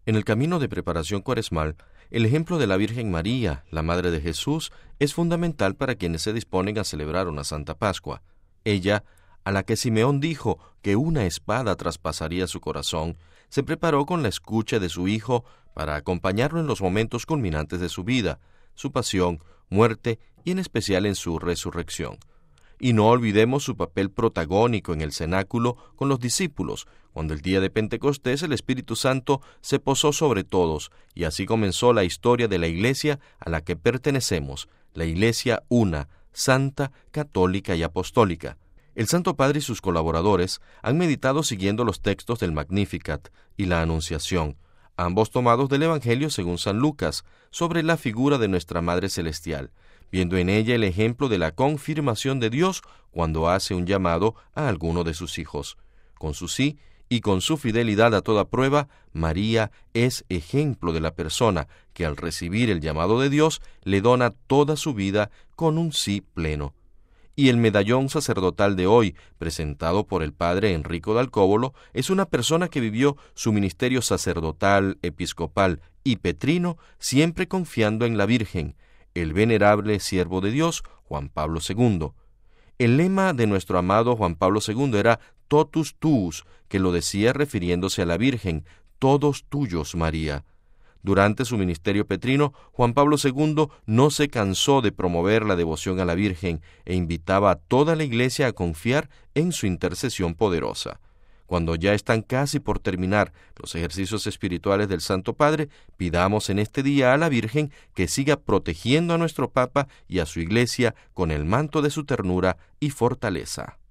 En el camino de preparación cuaresmal, el ejemplo de la Virgen María, la Madre de Jesús, es fundamental para quienes se disponen a celebrar una Santa Pascua. Ella, a la que Simeón dijo que una espada traspasaría su corazón, se preparó con la escucha de su Hijo para acompañarlo en los momentos culminantes de su vida, su pasión, muerte y en especial en su resurrección. Y no olvidemos su papel protagónico en el cenáculo con los discípulos, cuando el día de Pentecostés el Espíritu Santo se posó sobre todos, y así comenzó la historia de la Iglesia a la que pertenecemos, la Iglesia una, santa, católica y apostólica. El Santo Padre y sus colaboradores han meditado siguiendo los textos del Magnificat y la Anunciación, ambos tomados del Evangelio según San Lucas, sobre la figura de nuestra Madre Celestial, viendo en ella el ejemplo de la confirmación de Dios cuando hace un llamado a alguno de sus hijos. Con su sí y con su fidelidad a toda prueba, María es ejemplo de la persona que al recibir el llamado de Dios le dona toda su vida con un sí pleno. Y el medallón sacerdotal de hoy, presentado por el padre Enrico d'Alcóbolo, es una persona que vivió su ministerio sacerdotal, episcopal y petrino siempre confiando en la Virgen, el venerable siervo de Dios, Juan Pablo II. El lema de nuestro amado Juan Pablo II era Totus tuus, que lo decía refiriéndose a la Virgen, todos tuyos, María. Durante su ministerio petrino, Juan Pablo II no se cansó de promover la devoción a la Virgen e invitaba a toda la Iglesia a confiar en su intercesión poderosa. Cuando ya están casi por terminar los ejercicios espirituales del Santo Padre, pidamos en este día a la Virgen que siga protegiendo a nuestro Papa y a su Iglesia con el manto de su ternura y fortaleza.